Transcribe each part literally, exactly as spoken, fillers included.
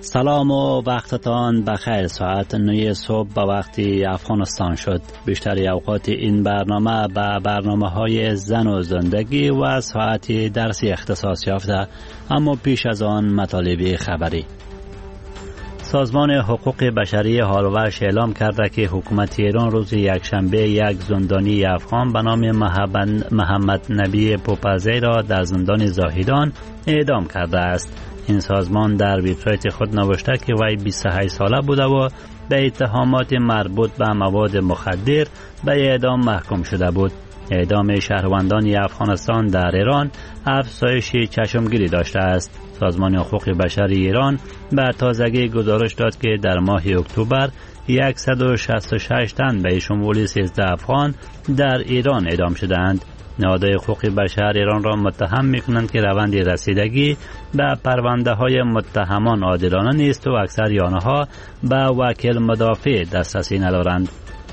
سلام و وقتتان بخیر. ساعت نه صبح به وقت افغانستان شد. بیشتر اوقات این برنامه به برنامه های زن و زندگی و ساعت درسی اختصاص یافته، اما پیش از آن مطالب خبری. سازمان حقوق بشری هالوش اعلام کرده که حکومت ایران روز یکشنبه یک زندانی افغان به نام محمد نبی پوپزی را در زندان زاهدان اعدام کرده است. این سازمان در وبسایت خود نوشته که وی بیست و هشت ساله بوده و به اتهامات مربوط به مواد مخدر به اعدام محکوم شده بود. اعدام شهروندان افغانستان در ایران افزایش چشمگیری داشته است. سازمان حقوق بشری ایران به تازگی گزارش داد که در ماه اکتبر صد و شصت و شش تن به شمول سیزده افغان در ایران اعدام شدند. نهادهای حقوق بشر ایران را متهم می‌کنند که روند رسیدگی به پرونده های متهمان عادلانه نیست و اکثر آنها به وکیل مدافع دسترسی ندارند.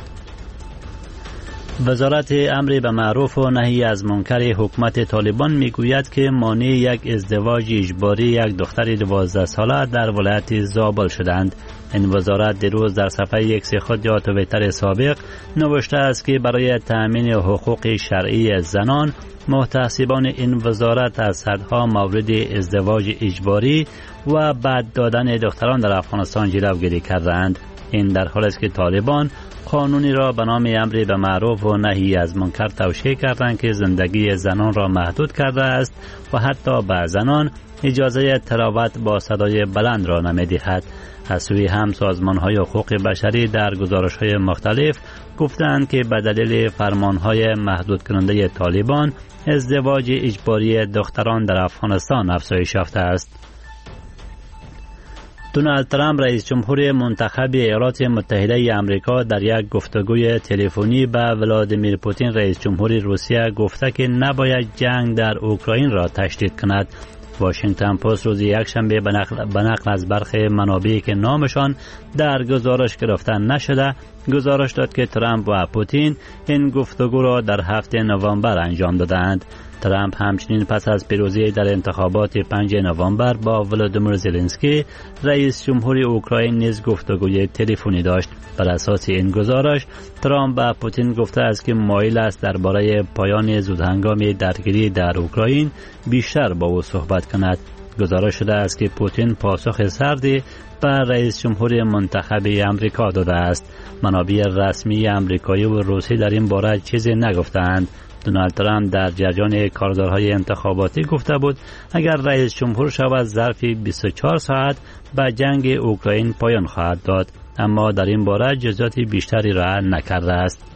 وزارت امر به معروف و نهی از منکر حکومت طالبان میگوید که مانع یک ازدواج اجباری یک دختر دوازده ساله در ولایت زابل شدند. این وزارت دیروز در صفحه ایکس خود یا توییتر سابق نوشته است که برای تأمین حقوق شرعی زنان، محتسبان این وزارت از صدها مورد ازدواج اجباری و بعد دادن دختران در افغانستان جلوگیری کردند. این در حالی است که طالبان قانونی را به نام امر به معروف و نهی از منکر توشیح کردند که زندگی زنان را محدود کرده است و حتی به زنان اجازه تلاوت با صدای بلند را نمی‌دهد. از سوی هم سازمان‌های حقوق بشری در گزارش‌های مختلف گفتند که به دلیل فرمان‌های محدود کننده طالبان ازدواج اجباری دختران در افغانستان افزایش یافته است. دونالد ترامپ رئیس جمهور منتخب ایالات متحده آمریکا در یک گفتگوی تلفنی با ولادیمیر پوتین رئیس جمهور روسیه گفته که نباید جنگ در اوکراین را تشدید کند. واشنگتن پست روز یکشنبه به نقل, به نقل از برخی منابعی که نامشان در گزارش گرفته نشده گزارش داد که ترامپ و پوتین این گفتگو را در هفته نوامبر انجام دادند. ترامپ همچنین پس از پیروزی در انتخابات پنجم نوامبر با ولادیمیر زلنسکی رئیس جمهور اوکراین نیز گفتگوی تلفنی داشت. بر اساس این گزارش ترامپ به پوتین گفته است که مایل است درباره پایان زودهنگام درگیری در اوکراین بیشتر با او صحبت کند. گزارش شده است که پوتین پاسخ سردی به رئیس جمهور منتخب آمریکا داده است. منابع رسمی آمریکایی و روسی در این باره چیزی نگفتند. دونالد ترامپ در جریان کارزارهای انتخاباتی گفته بود اگر رئیس جمهور شود ظرف بیست و چهار ساعت به جنگ اوکراین پایان خواهد داد، اما در این باره جزئیات بیشتری را نکرده است.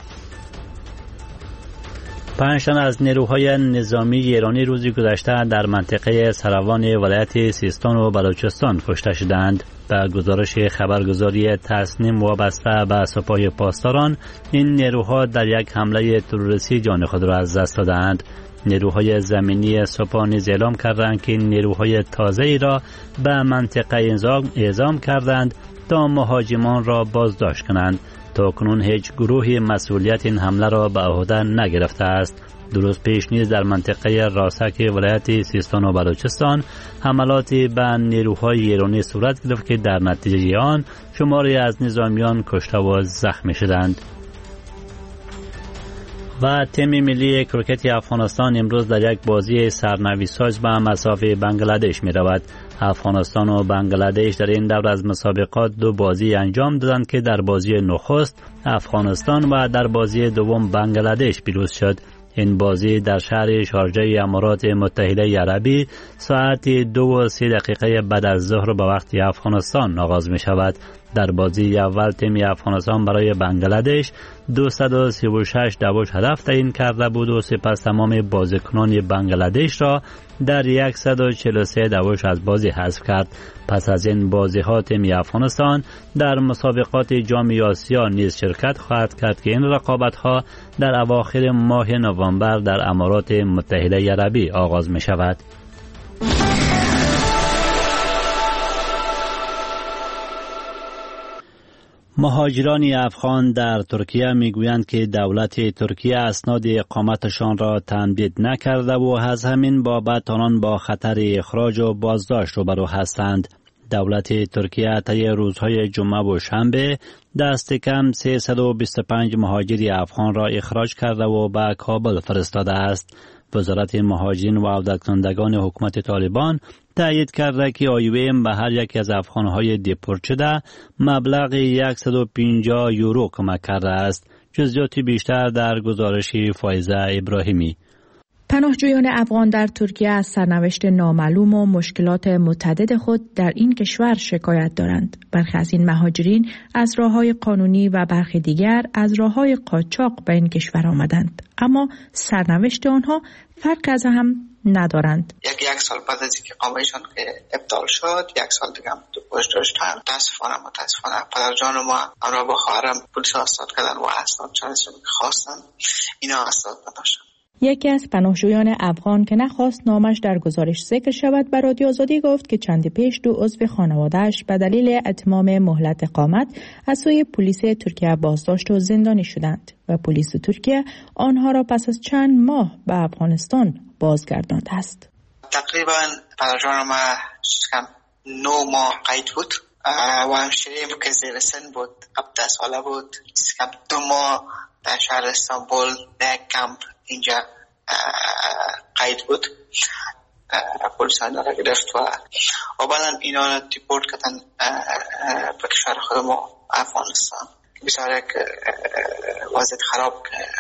پنج تن از نیروهای نظامی ایرانی روز گذشته در منطقه سروان ولایت سیستان و بلوچستان کشته شدند. به گزارش خبرگزاری تسنیم وابسته به سپاه پاسداران، این نیروها در یک حمله تروریستی جان خود را از دست دادند. نیروهای زمینی سپاه نیز اعلام کردند که نیروهای تازه‌ای را به منطقه اعزام کردند تا مهاجمان را بازداشت کنند. تا کنون هیچ گروهی مسئولیت این حمله را به عهده نگرفته است. درست پیش نیز در منطقه راسک ولایت سیستان و بلوچستان حملاتی به نیروهای ایرانی صورت گرفت که در نتیجه آن شماری از نظامیان کشته و زخمی شدند. و تیم ملی کریکت افغانستان امروز در یک بازی سرنوشت‌ساز به مسافه بنگلادش می رود. افغانستان و بنگلادش در این دور از مسابقات دو بازی انجام دادند که در بازی نخست افغانستان و در بازی دوم بنگلادش پیروز شد. این بازی در شهر شارجه امارات متحده عربی ساعت دو و سی دقیقه بعد از ظهر به وقت افغانستان آغاز می شود. در بازی اول تیم افغانستان برای بنگلادش دویست و سی و شش دوش هدف تعیین کرده بود و سپس تمام بازیکنان بنگلادش را در صد و چهل و سه دوش از بازی حذف کرد. پس از این بازی ها تیم افغانستان در مسابقات جام آسیا نیز شرکت خواهد کرد که این رقابت ها در اواخر ماه نوامبر در امارات متحده عربی آغاز می شود. مهاجران افغان در ترکیه میگویند که دولت ترکیه اسناد اقامتشان را تمدید نکرده و از همین بابت آنان با خطر اخراج و بازداشت روبرو هستند. دولت ترکیه طی روزهای جمعه و شنبه دست کم سیصد و بیست و پنج مهاجر افغان را اخراج کرده و به کابل فرستاده است. وزارت مهاجرین و عودت‌کنندگان حکومت طالبان تأیید کرده که آی او ام به هر یک از افغان‌های دیپورت شده مبلغ صد و پنجاه یورو کمک کرده است. جزئیات بیشتر در گزارش فایزه ابراهیمی. پناهجویان افغان در ترکیه از سرنوشت نامعلوم و مشکلات متعدد خود در این کشور شکایت دارند. برخی از این مهاجرین از راه‌های قانونی و برخی دیگر از راه‌های قاچاق به این کشور آمدند، اما سرنوشت آنها فرق از هم ندارند. یک یک سال بعد از اینکه اقامهشان که ابطال شد، یک سال دیگه هم تو پشت داشتن. متاسفانه متاسفانه پدر جان ما همراه با خواهرم پلیس اسناد کردن و اسناد چندشون که خواستن اینا اسناد نداشتن. یکی از پناهجویان افغان که نخواست نامش در گزارش ذکر شود به رادیو آزادی گفت که چند پیش دو عضو خانواده‌اش به دلیل اتمام مهلت اقامت از سوی پلیس ترکیه بازداشت و زندانی شدند و پلیس ترکیه آنها را پس از چند ماه به افغانستان بازگردانده است. تقریبا پدرجان ما کم نه ماه قید بود و همشریم که زیر سن بود، هفده ساله بود، کم دو ماه در شهر استانبول در کمپ اینجا قید بود. پلیس آنها را گرفت و و بعدا اینا را دیپورت کردن به کشور خود ما افغانستان. بسیار یک وضعیت خراب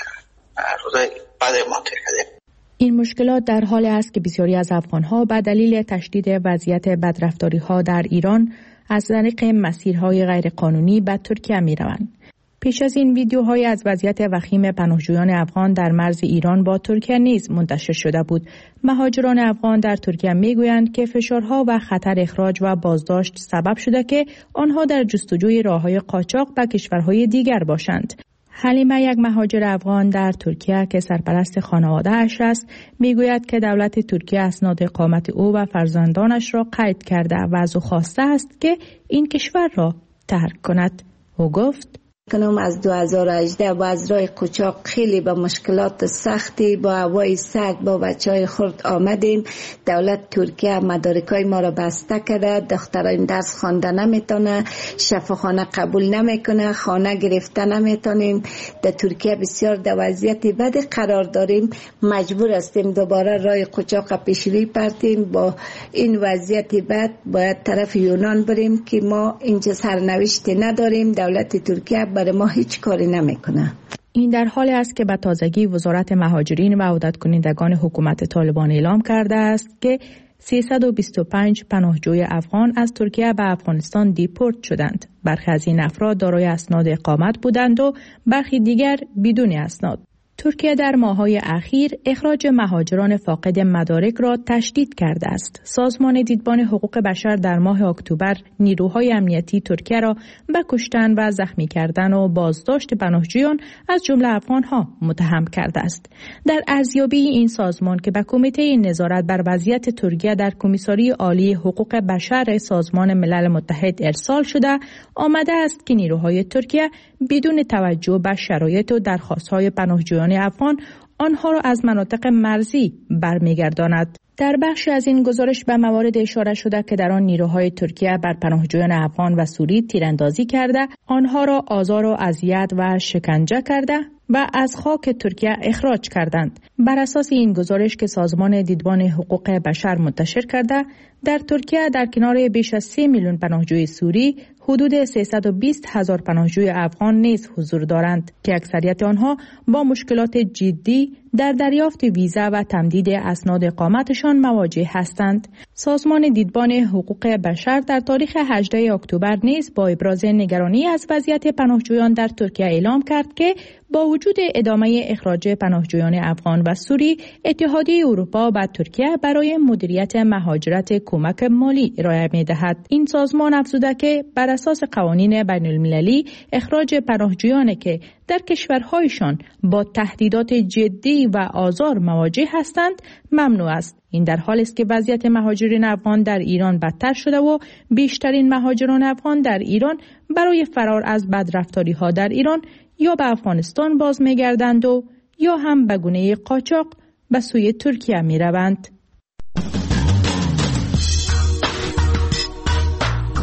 روزای بعد منطقه کردیم. این مشکلات در حال است که بسیاری از افغان‌ها به دلیل تشدید وضعیت بدرفتاری‌ها در ایران از طریق مسیرهای غیرقانونی به ترکیه می‌روند. پیش از این ویدیوهای از وضعیت وخیم پناهجویان افغان در مرز ایران با ترکیه نیز منتشر شده بود. مهاجران افغان در ترکیه میگویند که فشارها و خطر اخراج و بازداشت سبب شده که آنها در جستجوی راههای قاچاق به کشورهای دیگر باشند. حلیمه یک مهاجر افغان در ترکیه که سرپرست خانواده اش است میگوید که دولت ترکیه اسناد اقامت او و فرزندانش را قید کرده و از او خواسته است که این کشور را ترک کند. او گفت کنم از دو هزار و هجده با از راه قاچاق خیلی با مشکلات سختی با هوای سرد با بچهای خرد آمدیم. دولت ترکیه مدارکای ما را بسته کرده، دختران درس خوانده نمیتونه، شفاخانه قبول نمیکنه، خانه گرفته نمیتونیم. در ترکیه بسیار در وضعیت بد قرار داریم، مجبور هستیم دوباره راه قاچاق پیشروی پرتیم. با این وضعیت بد باید طرف یونان بریم که ما اینجا سرنوشتی نداریم. دولت ترکیه برای ما هیچ کاری نمیکنه. این در حالی است که به تازگی وزارت مهاجرین و عودت‌کنندگان حکومت طالبان اعلام کرده است که سیصد و بیست و پنج پناهجوی افغان از ترکیه به افغانستان دیپورت شدند. برخی از این افراد دارای اسناد اقامت بودند و برخی دیگر بدون اسناد. ترکیه در ماه‌های اخیر اخراج مهاجران فاقد مدارک را تشدید کرده است. سازمان دیدبان حقوق بشر در ماه اکتبر نیروهای امنیتی ترکیه را به کشتن و زخمی کردن و بازداشت پناهجویان از جمله افغان‌ها متهم کرده است. در ارزیابی این سازمان که به کمیته نظارت بر وضعیت ترکیه در کمیساری عالی حقوق بشر سازمان ملل متحد ارسال شده، آمده است که نیروهای ترکیه بدون توجه به شرایط و درخواست‌های پناهجویان افغان آنها را از مناطق مرزی برمیگرداند. در بخشی از این گزارش به موارد اشاره شده که در آن نیروهای ترکیه بر پناهجویان افغان و سوری تیراندازی کرده، آنها را آزار و اذیت و شکنجه کرده و از خاک ترکیه اخراج کردند. بر اساس این گزارش که سازمان دیدبان حقوق بشر منتشر کرده، در ترکیه در کنار بیش از سه میلیون پناهجوی سوری، حدود سیصد و بیست هزار پناهجوی افغان نیز حضور دارند که اکثریت آنها با مشکلات جدی در دریافت ویزا و تمدید اسناد اقامتشان مواجه هستند. سازمان دیدبان حقوق بشر در تاریخ هجدهم اکتبر نیز با ابراز نگرانی از وضعیت پناهجویان در ترکیه اعلام کرد که با وجود ادامه اخراج پناهجویان افغان و سوری، اتحادیه اروپا به ترکیه برای مدیریت مهاجرت کمک مالی ارائه می‌دهد. این سازمان افزوده که بر اساس قوانین بین المللی اخراج پناهجویان که در کشورهایشان با تهدیدات جدی و آزار مواجه هستند ممنوع است. این در حالی است که وضعیت مهاجرین افغان در ایران بدتر شده و بیشترین مهاجران افغان در ایران برای فرار از بدرفتاری‌ها در ایران یا به افغانستان باز می‌گردند و یا هم به گونه قاچاق به سوی ترکیه می‌روند.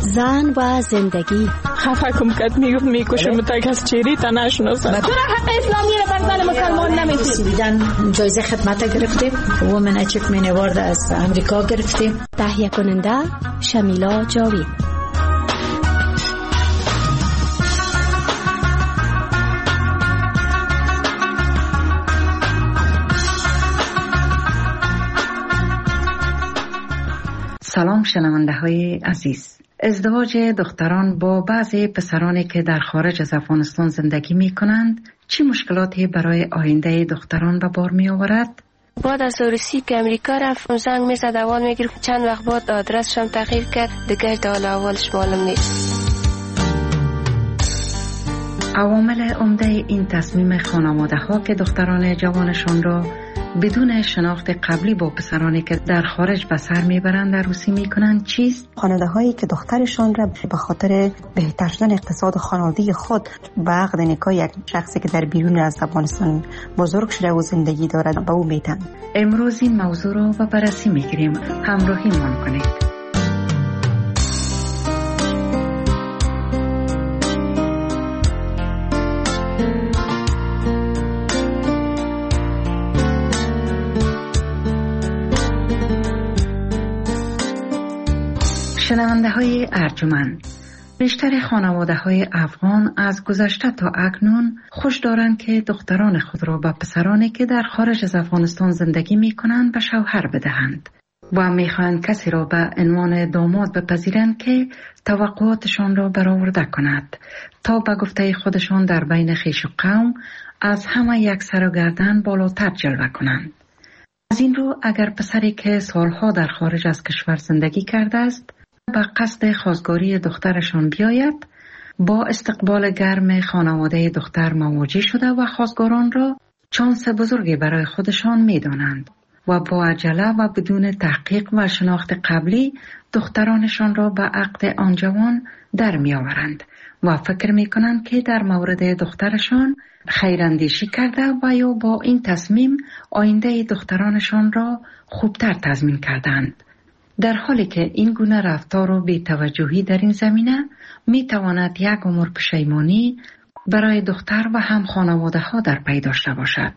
زن و زندگی. خفه کم کد میگفت میکشم تا کس چیری تا نشناسم. چرا حق اسلامی رو بر زن مسلمان نمیدید؟ بیدن جایزه خدمت گرفتیم. وومن اچیومنت اوارد از امریکا گرفتیم. تهیه کننده شمیلا جاوید. سلام شنونده های عزیز. ازدواج دختران با بعضی پسرانی که در خارج از افغانستان زندگی می کنند چی مشکلاتی برای آینده دختران به بار می آورد؟ بعد از روسی که امریکا رفت زنگ می زد اول می گرفت، چند وقت بعد آدرسشم تغییر کرد، دیگه حال اولش معلوم نیست. عوامل عمده این تصمیم خانواده ها که دختران جوانشان را بدون شناخت قبلی با پسرانی که در خارج به سر میبرند عروسی میکنند چیست؟ خانواده هایی که دخترشان را به خاطر بهتر شدن اقتصاد خانوادگی خود به عقد نکاح یک شخصی که در بیرون از افغانستان بزرگ شده و زندگی دارد به او میتن. امروز این موضوع را به بررسی میگیریم. همراهی مان کنید. شنونده های ارجمند، بیشتر خانواده های افغان از گذشته تا اکنون خوش دارند که دختران خود را به پسرانی که در خارج از افغانستان زندگی می کنند به شوهر بدهند و می خواهند کسی را به عنوان داماد بپذیرند که توقعاتشان را برآورده کند تا به گفته خودشان در بین خویش و قوم از همه یک سر و گردن بالاتر جلوه کنند. از این رو اگر پسری که سالها در خارج از کشور زندگی کرده است به قصد خواستگاری دخترشان بیاید، با استقبال گرم خانواده دختر مواجه شده و خواستگاران را چانس بزرگی برای خودشان می دانند و با عجله و بدون تحقیق و شناخت قبلی دخترانشان را به عقد آن جوان در می آورند و فکر می کنند که در مورد دخترشان خیراندیشی کرده و یا با این تصمیم آینده دخترانشان را خوبتر تضمین کردند. در حالی که این گونه رفتار و بی‌توجهی در این زمینه می تواند یک عمر پشیمانی برای دختر و هم خانواده ها در پی داشته باشد.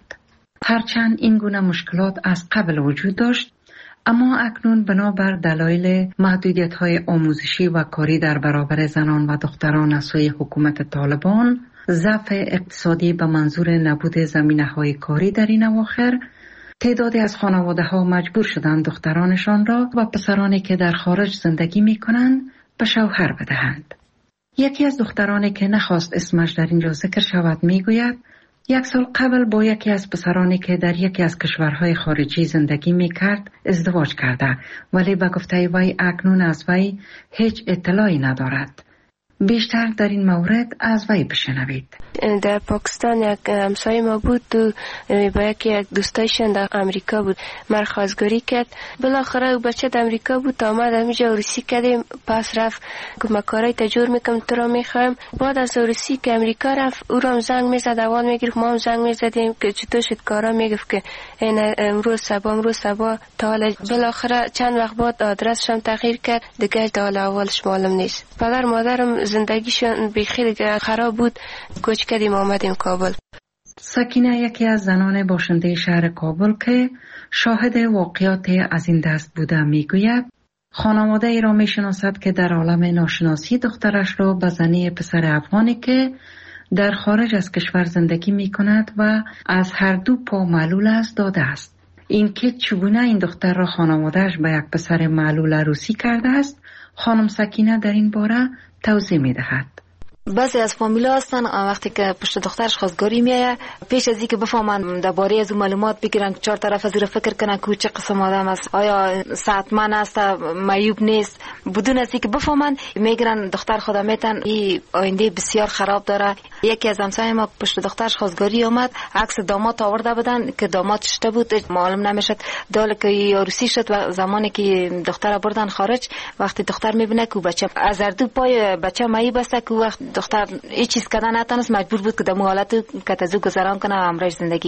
هرچند این گونه مشکلات از قبل وجود داشت، اما اکنون بنابر دلایل محدودیت های آموزشی و کاری در برابر زنان و دختران از سوی حکومت طالبان، ضعف اقتصادی به منظور نبود زمینه های کاری در این اواخر، تعدادی از خانواده ها مجبور شدند دخترانشان را و پسرانی که در خارج زندگی می کنند به شوهر بدهند. یکی از دخترانی که نخواست اسمش در اینجا ذکر شود می گوید یک سال قبل با یکی از پسرانی که در یکی از کشورهای خارجی زندگی می کرد ازدواج کرده، ولی به گفته وی اکنون از وی هیچ اطلاعی ندارد. بیشتر در این مورد از وی بشنوید. در پاکستان یک همسایه ما بود، تو با یکی یک دوستایشان در امریکا بود، من خواستگاری کرد. بالاخره او بچه در امریکا بود، آمد همینجا عروسی کردیم. پس رفت که من کارای تجور میکنم، تو را میخوایم. بعد از عروسی که امریکا رفت، او را زنگ میزد، اول میگرفت، ما هم زنگ میزدیم که چطور شد کارا، میگفت که این امروز صبح امروز صبح تا حالا. بالاخره چند وقت بعد آدرسشم تغییر کرد، دیگه تا حالا اولش معلوم نیست. پدر مادرم زندگیشون بخیر خراب بود، کوچ کردیم آمدیم کابل. سکینه یکی از زنان باشنده شهر کابل که شاهد واقعات از این دست بوده میگوید خانواده ای را میشناسد که در عالم ناشناسی دخترش را به زنی پسر افغانی که در خارج از کشور زندگی میکند و از هر دو پا معلول است داده است. این که چگونه این دختر را خانوادهش به یک پسر معلول عروسی کرده است، خانم سکینه در این باره توضیح میدهد. بعضی از فامیلا هستن وقتی که پشت دخترش خواستگاری میایه، پیش از اینکه بفهمن درباره از معلومات بگیرن، چهار طرف از این فکر کنن که چه قسم آدم است، آیا صحتمند است، معیوب نیست، بدون از اینکه بفهمن میگیرن دختر خدا میتن این آینده بسیار خراب داره. یکی از همسایه ما پشت دخترش خواستگاری اومد، عکس داماد آورده بودن که داماد شته بود، معلوم نمیشد. داله که عروسی شد و زمانی که دختر بردن خارج، وقتی دختر میبینه که بچه از هر دو پای بچه معیوب است، که وقت دختر هیچ چیز کردن نتونست، مجبور بود که در حالت کتزو گذران کنه و امرش زندگی